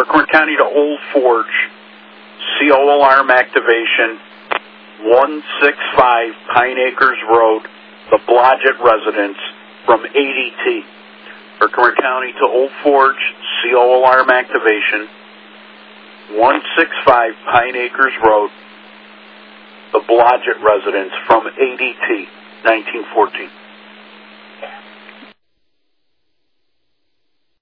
Herkimer County to Old Forge, CO alarm activation, 165 Pine Acres Road, the Blodgett residence, from ADT. Herkimer County to Old Forge, CO alarm activation, 165 Pine Acres Road, the Blodgett residence, from ADT, 1914.